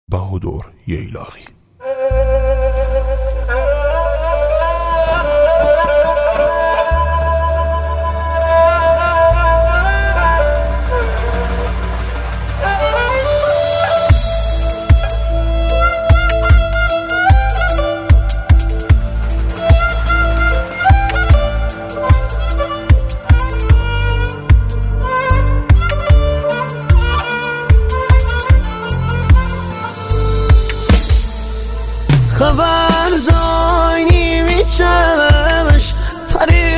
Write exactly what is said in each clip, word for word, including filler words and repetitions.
بهادر ییلاقی. خبر دانی میچمش پری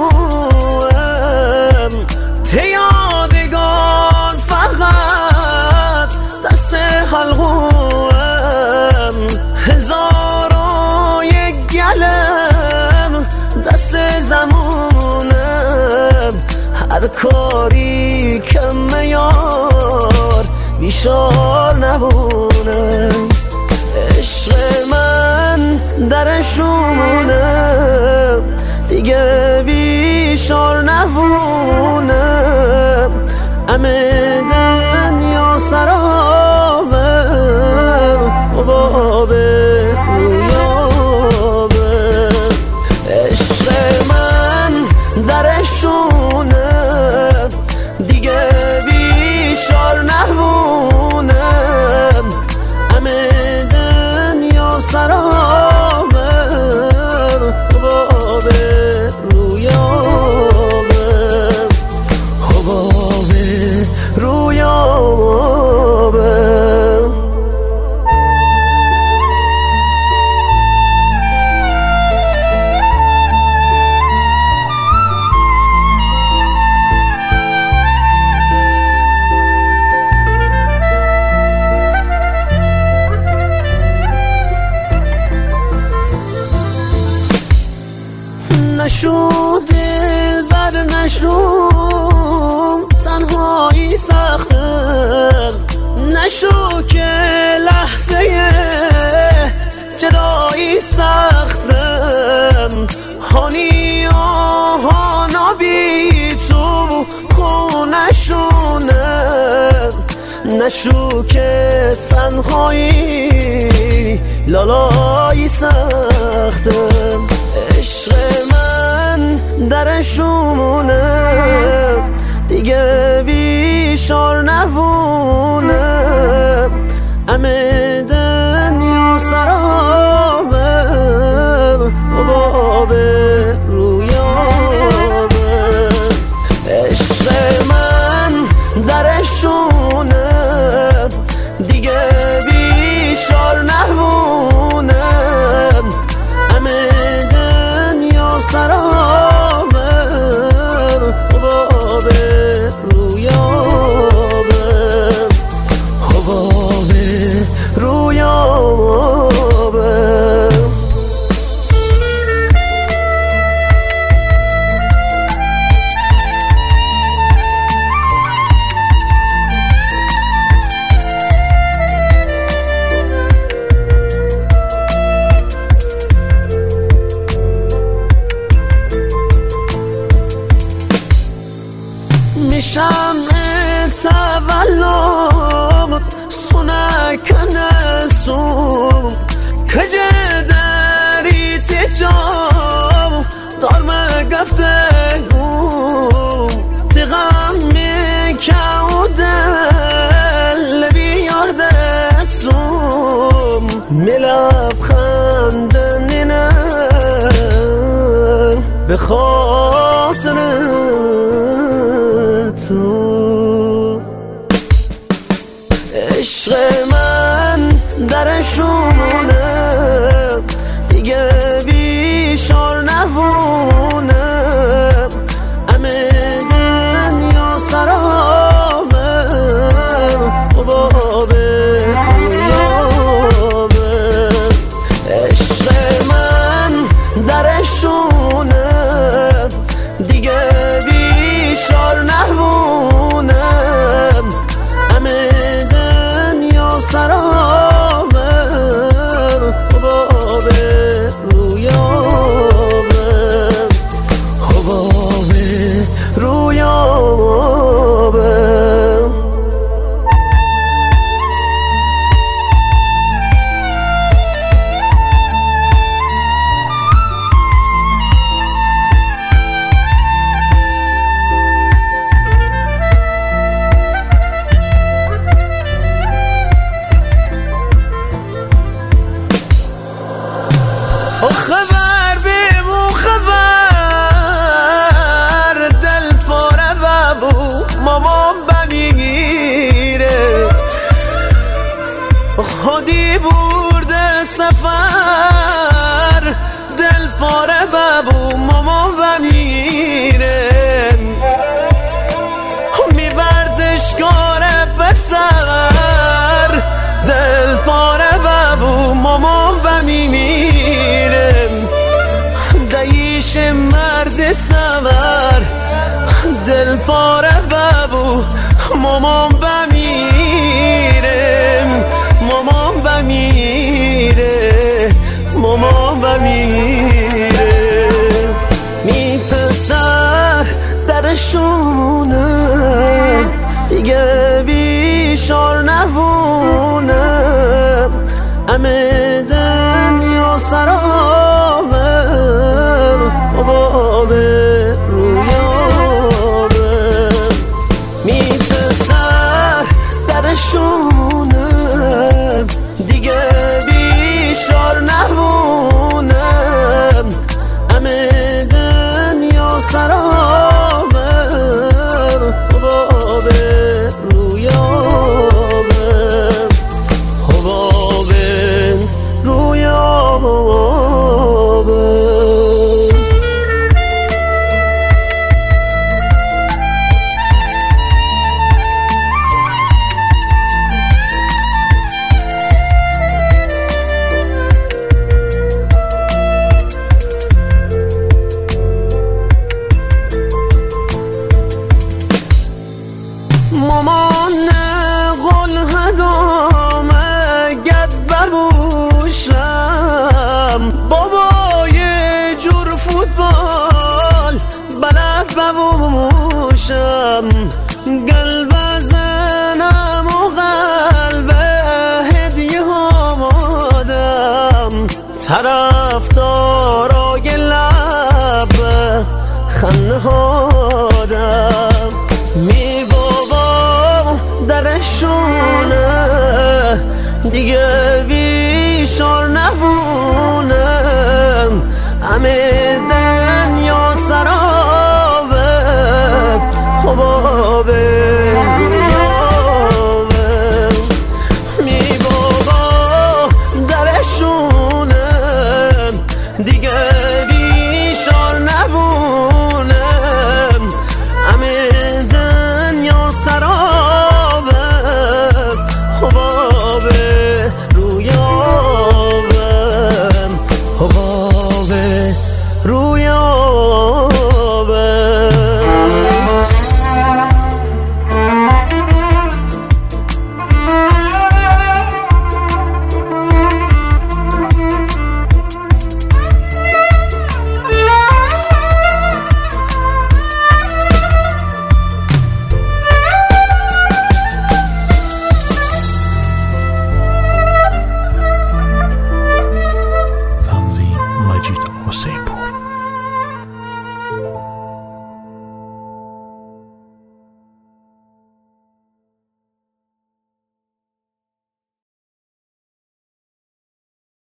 برموم ته یادگان فقط دست حلقوم هزار و یک گلم دست زمونم هر کاری کم یار بیشار نبونم عشق من درشونم دیگه بیشار نوونم همه دنیا سرابم و باب رویابم عشق من درشونم دیگه بیشار نوونم همه سرابم حباب رویابم حباب رویابم نشو دل بر نشو تنهایی سخته نشو که لحظه جدایی سختم هانی آهانا بی تو خونشونم نشو که تنهایی لالایی سختم عشق من درشونم دیگه بیشار نوونم همه دنیا سرابم و باب رویابم عشق من درشونم دیگه بیشار نوونم همه سرابم حباب رویابم حباب رویابم میشم تولد سونکن سوم کجه داری تجام دارم گفته گوم تغم میکو دل بیار دتوم ملاب خندنینم به خاطر تو عشق من درشونم دیگه بیشار نوونم همه دنیا سرابم حباب رویابم عشق من درشونم دیگه بیشار نوونم همه دنیا سرابم خودی برده سفر دل پاره ببو ماما و میره می ورزشکار پسر دل پاره ببو ماما و میره دیش مرد سور دل پاره ببو ماما و میره ماما و میره ماما و میره می پسر درشونه دیگه بیشار نوونه همه دنیا سرابه بابه رویابه می پسر درشونه دیگه بیشار نوونه همه دنیا سرابه بابه رویابه بابه رویابه مامان قول هدامه گد ببوشم بابا یه جور فوتبال بلد ببوشم قلب زنم و قلب هدیه آمادم طرفدارای لب خنده هادم می درشونه دیگه بیشار نبونه همه دنیا سرابه خوابه رویابه می بابا درشونه دیگه بیشار نبونه همه دنیا سرابه خوابه